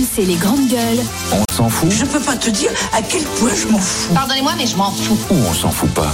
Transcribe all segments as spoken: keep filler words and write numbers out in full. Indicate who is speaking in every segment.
Speaker 1: c'est les grandes gueules.
Speaker 2: On s'en fout.
Speaker 3: Je peux pas te dire à quel point je m'en fous.
Speaker 4: Pardonnez-moi, mais je m'en fous.
Speaker 2: Ou on s'en fout pas.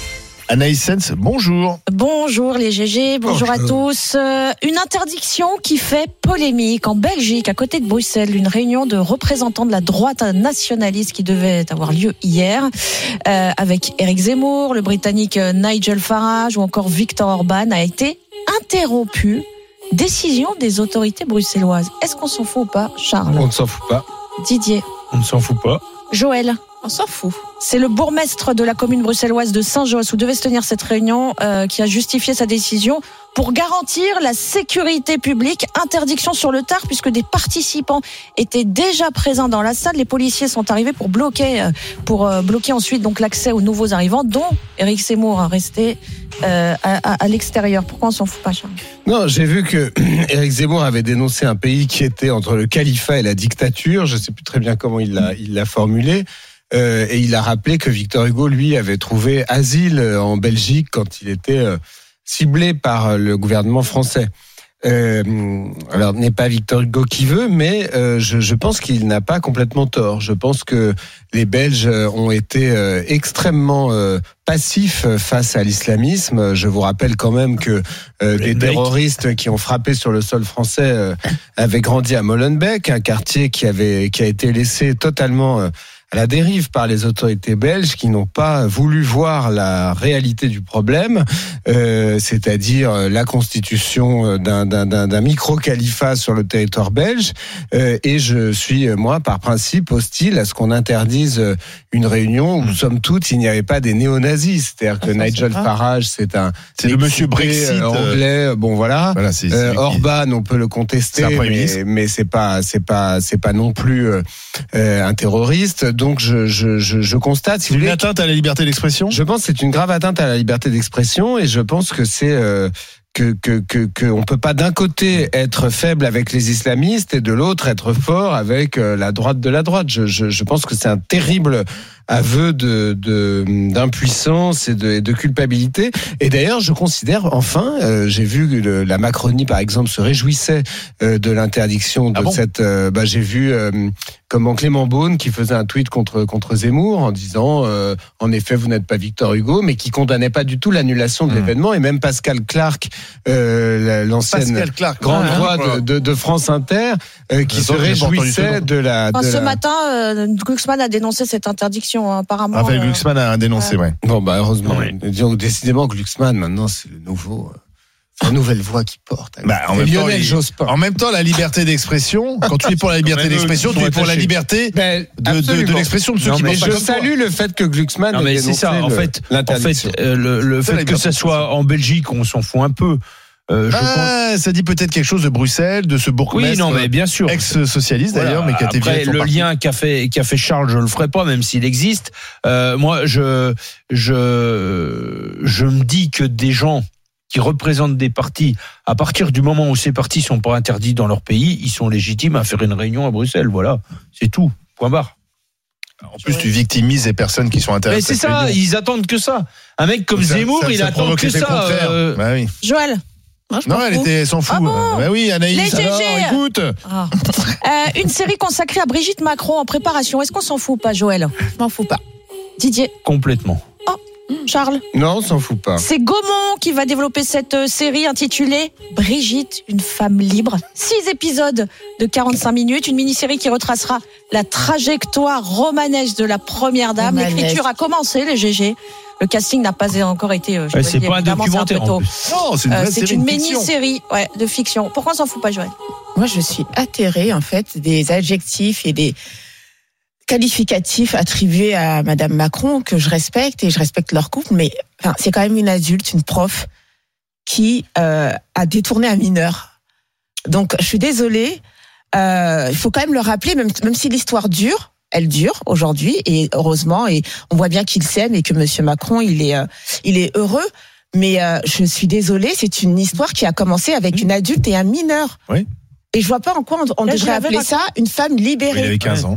Speaker 5: Anaïs Sens, bonjour.
Speaker 6: Bonjour les G G, bonjour, bonjour. à tous. Euh, une interdiction qui fait polémique en Belgique, à côté de Bruxelles. Une réunion de représentants de la droite nationaliste qui devait avoir lieu hier, euh, avec Éric Zemmour, le Britannique Nigel Farage ou encore Viktor Orban, a été interrompue. Décision des autorités bruxelloises. Est-ce qu'on s'en fout ou pas, Charles ?
Speaker 5: On ne s'en fout pas.
Speaker 6: Didier ?
Speaker 5: On ne s'en fout pas.
Speaker 6: Joël ?
Speaker 4: On s'en fout.
Speaker 6: C'est le bourgmestre de la commune bruxelloise de Saint-Josse où devait se tenir cette réunion euh, qui a justifié sa décision pour garantir la sécurité publique. Interdiction sur le tard puisque des participants étaient déjà présents dans la salle. Les policiers sont arrivés pour bloquer, euh, pour euh, bloquer ensuite donc l'accès aux nouveaux arrivants, dont Éric Zemmour a resté euh, à, à, à l'extérieur. Pourquoi on s'en fout pas, Charles ?
Speaker 7: Non, j'ai vu que Éric Zemmour avait dénoncé un pays qui était entre le califat et la dictature. Je ne sais plus très bien comment il l'a, il l'a formulé. Euh, et il a rappelé que Victor Hugo, lui, avait trouvé asile en Belgique quand il était euh, ciblé par le gouvernement français. Euh, alors, n'est pas Victor Hugo qui veut, mais euh, je, je pense qu'il n'a pas complètement tort. Je pense que les Belges ont été euh, extrêmement euh, passifs face à l'islamisme. Je vous rappelle quand même que euh, des terroristes qui ont frappé sur le sol français euh, avaient grandi à Molenbeek, un quartier qui avait qui a été laissé totalement euh, à la dérive par les autorités belges qui n'ont pas voulu voir la réalité du problème, euh, c'est-à-dire la constitution d'un, d'un, d'un, d'un micro-califat sur le territoire belge. Euh, et je suis, moi, par principe, hostile à ce qu'on interdise une réunion où, somme toute, il n'y avait pas des néo-nazis. C'est-à-dire que ah, Nigel Farage, c'est un...
Speaker 5: C'est le monsieur Brexit
Speaker 7: anglais. Bon, voilà. voilà c'est, c'est euh, Orban, on peut le contester, mais, mais c'est pas, c'est pas, c'est pas non plus euh, un terroriste. Donc je, je, je, je constate. Si
Speaker 5: c'est vous voulez, une atteinte à la liberté d'expression ?
Speaker 7: Je pense que c'est une grave atteinte à la liberté d'expression et je pense que c'est euh, que que que que on peut pas d'un côté être faible avec les islamistes et de l'autre être fort avec euh, la droite de la droite. Je, je je pense que c'est un terrible aveu de, de d'impuissance et de, de culpabilité. Et d'ailleurs, je considère, enfin, euh, j'ai vu que le, la Macronie, par exemple, se réjouissait euh, de l'interdiction de ah bon cette. Euh, bah, j'ai vu euh, comment Clément Beaune qui faisait un tweet contre contre Zemmour en disant, euh, en effet, vous n'êtes pas Victor Hugo, mais qui condamnait pas du tout l'annulation de mmh. l'événement. Et même Pascal Clark, euh, l'ancienne
Speaker 5: Clark,
Speaker 7: grande
Speaker 5: ah,
Speaker 7: voix
Speaker 5: voilà.
Speaker 7: de, de, de France Inter, euh, qui se réjouissait de la. De
Speaker 6: enfin, ce
Speaker 7: la...
Speaker 6: matin, euh, Glucksmann a dénoncé cette interdiction. Apparemment.
Speaker 5: Raphaël Glucksmann a dénoncé, ouais.
Speaker 7: ouais. Bon, bah, heureusement. Ouais. Disons, décidément, Glucksmann, maintenant, c'est le nouveau, c'est la nouvelle voix qui porte.
Speaker 5: Bah, en, même Lionel, temps, il, en même temps, la liberté d'expression, quand tu es pour la liberté d'expression, tu es pour la liberté
Speaker 7: ben,
Speaker 5: de, de, de l'expression de ceux non, qui
Speaker 7: mais
Speaker 5: pensent
Speaker 7: je
Speaker 5: pas
Speaker 7: salue
Speaker 5: toi.
Speaker 7: Le fait que Glucksmann
Speaker 8: non, mais
Speaker 7: ait
Speaker 8: c'est ça, en
Speaker 7: le,
Speaker 8: fait, en fait, euh, le, le fait que ça soit en Belgique, on s'en fout un peu.
Speaker 5: Euh, je ah, pense... Ça dit peut-être quelque chose de Bruxelles, de ce bourgmestre,
Speaker 8: oui, non, mais bien sûr,
Speaker 5: ex-socialiste
Speaker 8: voilà.
Speaker 5: d'ailleurs, mais qui a été
Speaker 8: Après, le
Speaker 5: parti.
Speaker 8: lien qu'a fait qu'a fait Charles, je le ferai pas, même s'il existe. Euh, moi, je je je me dis que des gens qui représentent des partis, à partir du moment où ces partis sont pas interdits dans leur pays, ils sont légitimes à faire une réunion à Bruxelles. Voilà, c'est tout. Point barre.
Speaker 5: En plus, tu victimises les personnes qui sont intéressées.
Speaker 8: Mais c'est ça, ils attendent que ça. Un mec comme ça, Zemmour, ça, il ça attend que ça. Euh...
Speaker 5: Bah oui.
Speaker 6: Joël.
Speaker 5: Non, non elle était, elle s'en fout.
Speaker 6: Ah bon
Speaker 5: bah oui, Anaïs, alors, écoute.
Speaker 6: Ah. Euh, une série consacrée à Brigitte Macron en préparation. Est-ce qu'on s'en fout pas, Joël ?
Speaker 4: Je m'en fous pas.
Speaker 6: Didier ?
Speaker 8: Complètement.
Speaker 6: Oh, Charles ?
Speaker 7: Non, on s'en fout pas.
Speaker 6: C'est Gaumont qui va développer cette série intitulée Brigitte, une femme libre. Six épisodes de quarante-cinq minutes. Une mini-série qui retracera la trajectoire romanesque de la première dame. Romanesque. L'écriture a commencé, les G G. Le casting n'a pas encore été.
Speaker 8: Ouais, c'est pas un documentaire.
Speaker 5: Un non, c'est une, vraie
Speaker 6: euh, c'est
Speaker 5: série
Speaker 6: une
Speaker 5: de
Speaker 6: mini-série, ouais, de fiction. Pourquoi on s'en fout pas, Joël ?
Speaker 4: Moi, je suis atterrée en fait des adjectifs et des qualificatifs attribués à Madame Macron que je respecte et je respecte leur couple, mais enfin, c'est quand même une adulte, une prof qui euh, a détourné un mineur. Donc, je suis désolée. Euh, il faut quand même le rappeler, même même si l'histoire dure. Elle dure aujourd'hui et heureusement et on voit bien qu'il s'aime et que Monsieur Macron il est euh, il est heureux mais euh, je suis désolée, c'est une histoire qui a commencé avec une adulte et un mineur.
Speaker 5: Oui.
Speaker 4: Et je vois pas en quoi on, on
Speaker 6: Là,
Speaker 4: devrait appeler ça une femme libérée.
Speaker 5: Il avait quinze ans.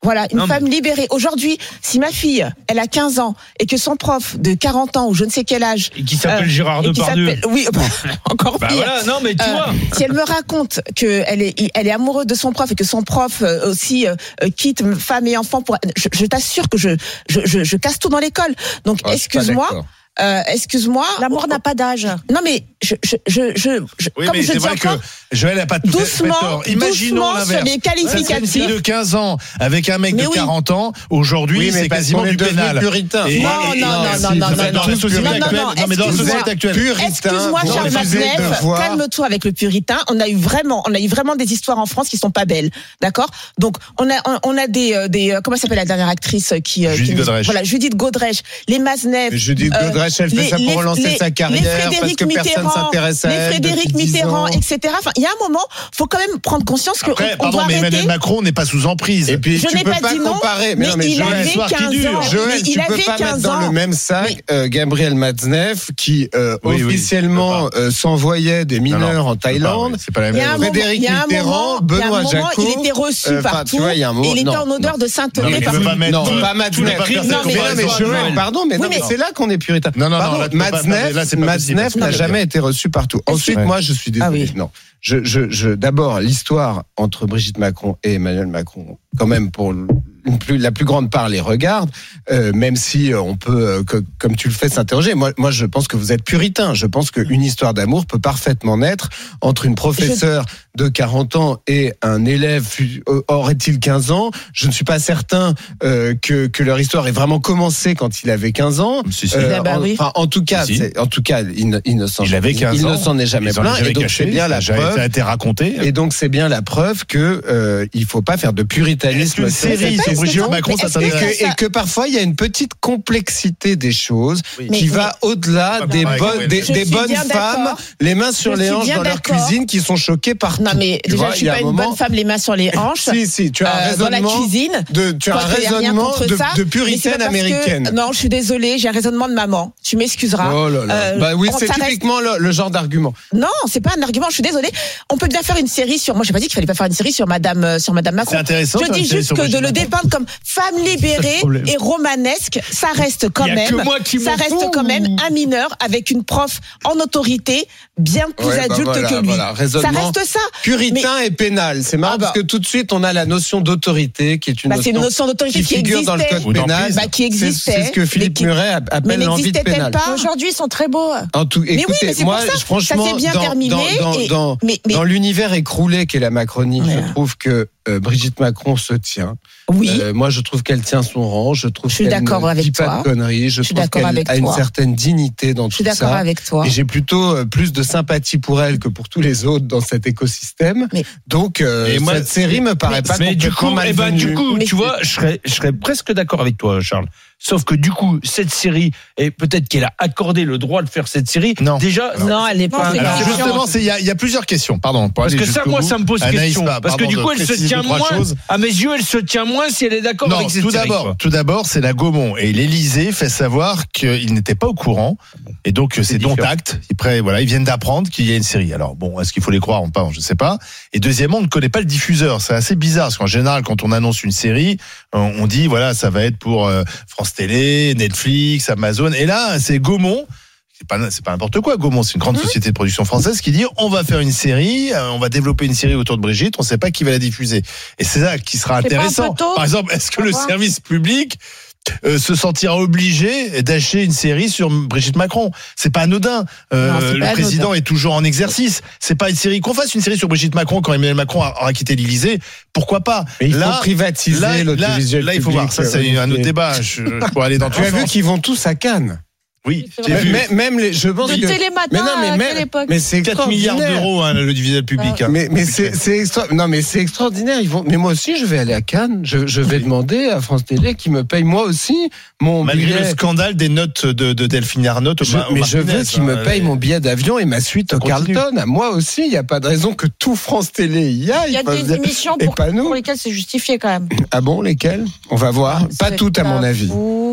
Speaker 4: Voilà, une
Speaker 8: Non,
Speaker 4: femme libérée. Aujourd'hui, si ma fille, elle a quinze ans et que son prof de quarante ans ou je ne sais quel âge...
Speaker 8: Et qui s'appelle
Speaker 4: euh,
Speaker 8: Gérard
Speaker 4: et qui
Speaker 8: Depardieu.
Speaker 4: s'appelle- Oui, encore
Speaker 8: Bah
Speaker 4: pire.
Speaker 8: voilà, non mais tu
Speaker 4: Euh,
Speaker 8: vois.
Speaker 4: si elle me raconte qu'elle est, elle est amoureuse de son prof et que son prof euh, aussi euh, euh, quitte femme et enfant pour, je, je t'assure que je, je, je, je casse tout dans l'école. Donc
Speaker 7: Ah, je suis pas
Speaker 4: excuse-moi,
Speaker 7: d'accord.
Speaker 4: euh, excuse-moi.
Speaker 6: L'amour n'a pas d'âge.
Speaker 4: Non mais je, je, je, je, je-
Speaker 5: Oui,
Speaker 4: comme
Speaker 5: mais
Speaker 4: je
Speaker 5: c'est
Speaker 4: dis
Speaker 5: vrai
Speaker 4: encore,
Speaker 5: que Joël n'a pas tout fait- fait
Speaker 4: doucement,
Speaker 5: tort. Imaginons
Speaker 4: doucement
Speaker 5: l'inverse.
Speaker 4: sur les
Speaker 5: C'est une fille
Speaker 4: qualificatifs.
Speaker 5: de quinze ans avec un mec
Speaker 4: Mais
Speaker 5: de
Speaker 4: oui.
Speaker 5: quarante ans. Aujourd'hui,
Speaker 7: Oui, mais
Speaker 5: c'est
Speaker 7: parce
Speaker 5: quasiment
Speaker 7: qu'on est
Speaker 5: du
Speaker 7: devenu
Speaker 5: pénal.
Speaker 7: puritain.
Speaker 5: Et-
Speaker 4: Non,
Speaker 5: et-
Speaker 4: non, non,
Speaker 5: si,
Speaker 4: non,
Speaker 5: vous
Speaker 4: non,
Speaker 5: êtes
Speaker 4: non,
Speaker 5: dans la
Speaker 4: non,
Speaker 5: société
Speaker 4: non, non,
Speaker 5: actuelle.
Speaker 4: non,
Speaker 5: Non, mais dans la
Speaker 4: excuse-moi.
Speaker 5: société actuelle.
Speaker 7: Puritain,
Speaker 4: Excuse-moi,
Speaker 7: vous
Speaker 4: Charles
Speaker 7: refusez
Speaker 4: Matzneff,
Speaker 7: de voir-
Speaker 4: calme-toi avec le puritain. On a eu vraiment, on a eu vraiment des histoires en France qui sont pas belles, d'accord. Donc on a, on, on a des, euh, des, euh, comment s'appelle la dernière actrice qui, euh,
Speaker 5: Judith
Speaker 4: qui-
Speaker 5: Godrèche.
Speaker 4: Voilà, Judith Godrèche, les Matzneff.
Speaker 7: Mais Judith
Speaker 4: euh,
Speaker 7: Godrèche, elle fait
Speaker 4: les-
Speaker 7: ça pour
Speaker 4: les-
Speaker 7: relancer
Speaker 4: les-
Speaker 7: sa
Speaker 4: les
Speaker 7: carrière, parce
Speaker 4: Frédéric
Speaker 7: que personne
Speaker 4: Mitterrand,
Speaker 7: s'intéresse à
Speaker 4: les
Speaker 7: elle
Speaker 4: Frédéric
Speaker 7: depuis dix
Speaker 4: Mitterrand,
Speaker 7: ans.
Speaker 4: et cetera. Enfin, il y a un moment, faut quand même prendre conscience que
Speaker 5: Après,
Speaker 4: on, on
Speaker 5: pardon,
Speaker 4: doit
Speaker 5: mais
Speaker 4: arrêter.
Speaker 5: Emmanuel Macron n'est pas sous emprise.
Speaker 7: Et puis
Speaker 4: Je
Speaker 7: tu
Speaker 4: n'ai
Speaker 7: peux
Speaker 4: pas
Speaker 7: pas
Speaker 4: dit non,
Speaker 7: comparer.
Speaker 4: mais
Speaker 7: non, mais
Speaker 4: il
Speaker 7: Joël,
Speaker 4: avait
Speaker 5: l'histoire qui
Speaker 4: quinze
Speaker 5: dure.
Speaker 4: ans.
Speaker 7: Joël,
Speaker 4: Mais
Speaker 7: tu
Speaker 4: il
Speaker 7: peux
Speaker 4: avait
Speaker 7: pas mettre
Speaker 4: quinze
Speaker 7: dans
Speaker 4: ans.
Speaker 7: le même sac euh, Gabriel Matzneff qui euh,
Speaker 5: Oui, oui,
Speaker 7: officiellement
Speaker 5: je peux
Speaker 7: euh, s'envoyait des
Speaker 5: Non, non,
Speaker 7: mineurs en
Speaker 5: je peux pas,
Speaker 7: Thaïlande.
Speaker 5: oui, c'est pas la
Speaker 4: Il y a un
Speaker 5: même.
Speaker 4: moment,
Speaker 7: Frédéric
Speaker 4: il y a un
Speaker 7: Mitterrand,
Speaker 4: moment, il y a un
Speaker 7: Benoît
Speaker 4: moment,
Speaker 7: Jacot,
Speaker 4: il était reçu
Speaker 7: euh, enfin,
Speaker 4: partout.
Speaker 7: tu vois, il y a un moment-
Speaker 4: et il était
Speaker 7: non,
Speaker 4: en odeur
Speaker 7: non.
Speaker 4: de
Speaker 5: Non,
Speaker 4: sainteté
Speaker 5: mais tu
Speaker 4: partout.
Speaker 5: peux pas mettre-
Speaker 7: Non,
Speaker 5: tout-
Speaker 7: pas
Speaker 5: tout n'est pas
Speaker 7: Matzneff.
Speaker 5: faire cette
Speaker 4: Non, mais-
Speaker 7: Mais non, mais
Speaker 5: comparaison,
Speaker 7: Joël,
Speaker 5: Joël.
Speaker 7: pardon, mais,
Speaker 4: Oui,
Speaker 7: non, mais
Speaker 4: mais-
Speaker 7: c'est là qu'on est puritain.
Speaker 5: Non, non, non,
Speaker 7: Pardon,
Speaker 5: là, tu peux pas faire-
Speaker 7: Matzneff,
Speaker 5: là, c'est pas possible.
Speaker 7: Matzneff n'a
Speaker 5: Non, mais-
Speaker 7: jamais été reçu partout. Ensuite,
Speaker 5: Ouais.
Speaker 7: moi, je suis désolé.
Speaker 4: Ah oui.
Speaker 7: Non, je, je, je, d'abord, l'histoire entre Brigitte Macron et Emmanuel Macron, quand même, pour une plus, la plus grande part les regarde, euh, même si euh, on peut, euh, que, comme tu le fais, s'interroger. Moi, moi, je pense que vous êtes puritain. Je pense qu'une histoire d'amour peut parfaitement naître entre une professeure de quarante ans et un élève, euh, aurait-il quinze ans. Je ne suis pas certain euh, que, que leur histoire ait vraiment commencé quand il avait quinze ans.
Speaker 5: Si, si.
Speaker 7: Euh,
Speaker 4: Ah bah
Speaker 7: en,
Speaker 4: oui.
Speaker 7: enfin, en tout cas,
Speaker 5: Si.
Speaker 7: c'est, en tout cas, il ne, il ne s'en,
Speaker 5: Il avait quinze
Speaker 7: il
Speaker 5: ans.
Speaker 7: ne s'en est jamais
Speaker 5: Ils en ont
Speaker 7: plaint.
Speaker 5: jamais
Speaker 7: Et donc,
Speaker 5: caché,
Speaker 7: c'est bien la
Speaker 5: ça a
Speaker 7: preuve.
Speaker 5: été- été raconté.
Speaker 7: Et donc c'est bien la preuve que euh, il faut pas faire de
Speaker 5: Est-ce
Speaker 7: puritanisme
Speaker 5: qu'une
Speaker 7: sur
Speaker 5: série
Speaker 7: cette
Speaker 5: sur
Speaker 7: question.
Speaker 5: Brigitte Macron,
Speaker 4: Mais
Speaker 5: ça
Speaker 4: est-ce que
Speaker 7: et
Speaker 5: t'intéresse
Speaker 7: que, et que parfois il y a une petite complexité des choses
Speaker 5: Oui.
Speaker 7: qui
Speaker 4: Mais-
Speaker 7: va au-delà
Speaker 5: Pas
Speaker 7: des,
Speaker 5: pareil,
Speaker 7: bonnes,
Speaker 5: ouais.
Speaker 7: des,
Speaker 4: Je
Speaker 7: des
Speaker 4: suis
Speaker 7: bonnes
Speaker 4: bien
Speaker 7: femmes,
Speaker 4: d'accord.
Speaker 7: les mains sur
Speaker 4: Je
Speaker 7: les
Speaker 4: suis
Speaker 7: hanches
Speaker 4: bien
Speaker 7: dans leur
Speaker 4: d'accord.
Speaker 7: cuisine, qui sont choquées partout.
Speaker 4: Non mais
Speaker 7: Tu
Speaker 4: déjà,
Speaker 7: vois,
Speaker 4: je
Speaker 7: il
Speaker 4: suis
Speaker 7: y a
Speaker 4: pas
Speaker 7: un
Speaker 4: une
Speaker 7: moment-
Speaker 4: bonne femme les mains sur les hanches.
Speaker 7: Si, si, tu as un
Speaker 4: euh, dans la
Speaker 7: raisonnement
Speaker 4: cuisine.
Speaker 7: de, tu as un
Speaker 4: Quoique, y a rien
Speaker 7: raisonnement
Speaker 4: contre
Speaker 7: de,
Speaker 4: ça,
Speaker 7: de
Speaker 4: mais c'est
Speaker 7: puritaine
Speaker 4: pas parce que-
Speaker 7: américaine.
Speaker 4: Non, je suis désolée, j'ai un raisonnement de maman. Tu m'excuseras.
Speaker 7: Oh là là.
Speaker 4: Euh,
Speaker 7: bah oui,
Speaker 4: on
Speaker 7: c'est
Speaker 4: s'arrête-
Speaker 7: typiquement le, le genre d'argument.
Speaker 4: Non, c'est pas un argument. Je suis désolée. On peut bien faire une série sur. Moi, j'ai pas dit qu'il fallait pas faire une série sur Madame euh, sur Madame Macron.
Speaker 5: C'est intéressant.
Speaker 4: Je
Speaker 5: faire une
Speaker 4: dis
Speaker 5: série
Speaker 4: juste
Speaker 5: sur
Speaker 4: que de
Speaker 5: Brigitte
Speaker 4: le
Speaker 5: Macron.
Speaker 4: dépeindre comme femme libérée
Speaker 8: problème.
Speaker 4: et romanesque, ça reste quand
Speaker 8: Y a
Speaker 4: même.
Speaker 8: que moi qui
Speaker 4: ça
Speaker 8: m'en
Speaker 4: reste
Speaker 8: fous.
Speaker 4: quand même un mineur avec une prof en autorité bien plus
Speaker 7: Ouais, bah
Speaker 4: adulte
Speaker 7: voilà,
Speaker 4: que lui.
Speaker 7: voilà,
Speaker 4: ça
Speaker 7: raisonnement
Speaker 4: reste ça.
Speaker 7: Puritain et pénal. C'est marrant
Speaker 4: Ah bah.
Speaker 7: parce que tout de suite, on a la notion d'autorité qui est une
Speaker 4: Bah, c'est une
Speaker 7: notion
Speaker 4: notion d'autorité
Speaker 7: qui
Speaker 4: qui,
Speaker 7: figure dans le
Speaker 4: existait.
Speaker 7: code
Speaker 5: Ou
Speaker 7: pénal.
Speaker 5: d'emprise.
Speaker 4: Bah, qui
Speaker 7: C'est-
Speaker 4: existait.
Speaker 7: C'est ce que
Speaker 4: mais
Speaker 7: Philippe
Speaker 4: qui-
Speaker 7: Muret
Speaker 4: Mais
Speaker 7: appelle l'envie de
Speaker 4: n'existait-elle
Speaker 7: pénal.
Speaker 4: pas
Speaker 6: Aujourd'hui, ils sont très beaux.
Speaker 7: En tout,
Speaker 4: Mais oui,
Speaker 7: écoutez,
Speaker 4: mais c'est
Speaker 7: moi,
Speaker 4: pour ça.
Speaker 7: franchement,
Speaker 4: Ça s'est bien
Speaker 7: dans,
Speaker 4: terminé
Speaker 7: dans, dans,
Speaker 4: et-
Speaker 7: dans,
Speaker 4: mais- mais-
Speaker 7: dans l'univers écroulé qu'est la Macronie,
Speaker 4: Ouais.
Speaker 7: je trouve que euh, Brigitte Macron se tient.
Speaker 4: Oui.
Speaker 7: Euh, moi, je trouve qu'elle tient son rang. Je trouve
Speaker 4: Je suis
Speaker 7: qu'elle
Speaker 4: d'accord
Speaker 7: ne
Speaker 4: avec
Speaker 7: dit
Speaker 4: toi.
Speaker 7: pas de conneries. Je,
Speaker 4: Je suis
Speaker 7: trouve
Speaker 4: d'accord
Speaker 7: qu'elle
Speaker 4: avec
Speaker 7: a une
Speaker 4: toi.
Speaker 7: certaine dignité dans
Speaker 4: Je suis
Speaker 7: tout
Speaker 4: d'accord
Speaker 7: ça.
Speaker 4: avec toi.
Speaker 7: Et j'ai plutôt euh, plus de sympathie pour elle que pour tous les autres dans cet écosystème.
Speaker 4: Mais-
Speaker 7: Donc, euh,
Speaker 5: Et moi,
Speaker 7: cette série me paraît pas
Speaker 8: Mais du
Speaker 7: complètement
Speaker 8: coup, eh ben,
Speaker 7: malvenue.
Speaker 8: du coup,
Speaker 4: Mais
Speaker 8: tu vois, je serais, je serais presque d'accord avec toi, Charles. Sauf que du coup, cette série, et peut-être qu'elle a accordé le droit de faire cette série.
Speaker 5: Non.
Speaker 8: Déjà,
Speaker 4: Non, elle n'est pas.
Speaker 6: c'est
Speaker 5: Alors
Speaker 6: une question.
Speaker 5: justement, c'est- il y a, il y a plusieurs questions. Pardon. pour
Speaker 8: parce
Speaker 5: aller
Speaker 8: que ça,
Speaker 5: jusqu'au
Speaker 8: moi,
Speaker 5: bout.
Speaker 8: ça me pose
Speaker 5: Anaïs,
Speaker 8: question.
Speaker 5: bah,
Speaker 8: Parce que
Speaker 5: pardon
Speaker 8: du
Speaker 5: de
Speaker 8: coup, elle se
Speaker 5: préciser
Speaker 8: tient
Speaker 5: deux, trois
Speaker 8: moins.
Speaker 5: choses.
Speaker 8: À mes yeux, elle se tient moins si elle est d'accord
Speaker 5: Non,
Speaker 8: avec cette
Speaker 5: tout
Speaker 8: série.
Speaker 5: d'abord,
Speaker 8: quoi.
Speaker 5: tout d'abord, c'est la Gaumont et l'Élysée fait savoir qu'il n'était pas au courant et donc c'est dont
Speaker 8: différent.
Speaker 5: acte. Après, voilà, ils viennent d'apprendre qu'il y a une série. Alors bon, est-ce qu'il faut les croire ou pas, je sais pas. Et deuxièmement, on ne connaît pas le diffuseur. C'est assez bizarre parce qu'en général, quand on annonce une série, on on dit voilà, ça va être pour euh, France Télé, Netflix, Amazon. Et là, c'est Gaumont. C'est pas, c'est pas n'importe quoi, Gaumont, c'est une grande société de production française qui dit on va faire une série, euh, on va développer une série autour de Brigitte, on sait pas qui va la diffuser. Et c'est ça qui sera
Speaker 6: C'est pas un peu
Speaker 5: intéressant.
Speaker 6: tôt
Speaker 5: Par exemple, est-ce que
Speaker 6: Au
Speaker 5: le
Speaker 6: revoir.
Speaker 5: service public euh, se sentira obligé d'acheter une série sur Brigitte Macron? C'est pas anodin. Euh,
Speaker 4: Non, c'est
Speaker 5: le
Speaker 4: pas
Speaker 5: président
Speaker 4: anodin.
Speaker 5: est toujours en exercice. C'est pas une série qu'on fasse une série sur Brigitte Macron quand Emmanuel Macron aura quitté l'Élysée. Pourquoi pas?
Speaker 7: Mais il
Speaker 5: là,
Speaker 7: faut privatiser
Speaker 5: là, là,
Speaker 7: l'audiovisuel
Speaker 5: là, il faut
Speaker 7: public,
Speaker 5: voir. Ça, c'est
Speaker 7: euh,
Speaker 5: un autre
Speaker 7: Olivier.
Speaker 5: débat. Je, je pourrais aller dans tous
Speaker 7: Tu as
Speaker 5: les
Speaker 7: vu
Speaker 5: sens.
Speaker 7: qu'ils vont tous à Cannes.
Speaker 5: Oui,
Speaker 6: C'est
Speaker 5: j'ai
Speaker 6: vrai.
Speaker 5: vu.
Speaker 7: Même, même les, je pense
Speaker 6: De
Speaker 7: que.
Speaker 6: Télématin,
Speaker 7: Mais non, mais
Speaker 6: à
Speaker 7: même-
Speaker 6: quelle époque
Speaker 7: mais c'est
Speaker 5: quatre milliards
Speaker 7: extraordinaire.
Speaker 5: d'euros, hein, l'audiovisuel public. hein.
Speaker 7: Mais, mais c'est, c'est extra... non, mais c'est extraordinaire. Ils vont, mais moi aussi, je vais aller à Cannes. Je, je vais demander à France Télé qui me paye moi aussi mon
Speaker 5: Malgré
Speaker 7: billet.
Speaker 5: le scandale des notes de, de Delphine Arnault, au
Speaker 7: Je-
Speaker 5: Ma- au
Speaker 7: mais je
Speaker 5: Martinez,
Speaker 7: veux qu'ils me
Speaker 5: hein,
Speaker 7: payent
Speaker 5: et-
Speaker 7: mon billet d'avion et ma suite au
Speaker 5: continue.
Speaker 7: Carlton. À moi aussi, il n'y a pas de raison que tout France Télé y aille.
Speaker 6: Il y a
Speaker 7: Enfin,
Speaker 6: des émissions
Speaker 7: et
Speaker 6: pour,
Speaker 7: pas nous.
Speaker 6: pour lesquelles c'est justifié quand même.
Speaker 7: Ah bon, lesquelles? On va voir. Pas
Speaker 6: C'est
Speaker 7: toutes, à mon
Speaker 6: pas
Speaker 7: avis.
Speaker 6: fou.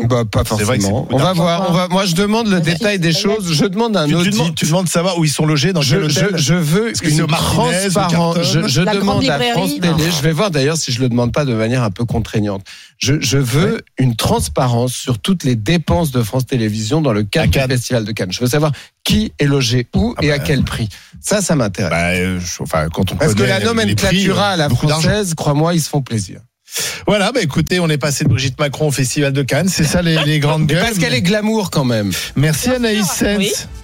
Speaker 7: Bah, pas
Speaker 5: C'est vrai que
Speaker 7: forcément.
Speaker 5: c'est
Speaker 7: On va
Speaker 5: beaucoup
Speaker 7: voir. On va. Moi, je demande le détail des choses. Je demande un
Speaker 5: Tu, tu,
Speaker 7: audit.
Speaker 5: demandes, tu demandes de savoir où ils sont logés, dans
Speaker 7: Je,
Speaker 5: quel hôtel.
Speaker 7: je, je veux
Speaker 5: Est-ce que c'est
Speaker 7: une
Speaker 5: au Martinez, au
Speaker 7: transparence.
Speaker 5: Carlton
Speaker 7: Je, je
Speaker 6: La grande
Speaker 7: demande à
Speaker 6: librairie
Speaker 7: France Télé.
Speaker 6: Non.
Speaker 7: Je vais voir d'ailleurs si je le demande pas de manière un peu contraignante. Je, je veux
Speaker 5: Ouais.
Speaker 7: une transparence sur toutes les dépenses de France Télévisions dans le cadre
Speaker 5: À
Speaker 7: du
Speaker 5: Cannes.
Speaker 7: Festival de Cannes. Je veux savoir qui est logé où
Speaker 5: Ah
Speaker 7: et
Speaker 5: bah,
Speaker 7: à quel prix. Ça, ça m'intéresse.
Speaker 5: Bah, euh, je- enfin, quand on
Speaker 7: Parce que
Speaker 5: connaît
Speaker 7: la
Speaker 5: les prix,
Speaker 7: nomenclatura
Speaker 5: euh,
Speaker 7: à la
Speaker 5: beaucoup d'argent.
Speaker 7: française, crois-moi, ils se font plaisir.
Speaker 5: Voilà, bah écoutez, on est passé de Brigitte Macron au Festival de Cannes. C'est ça les, les grandes
Speaker 7: Mais
Speaker 5: gueules.
Speaker 7: parce qu'elle est glamour quand même.
Speaker 5: Merci Anaïs
Speaker 6: Oui.
Speaker 5: Sens.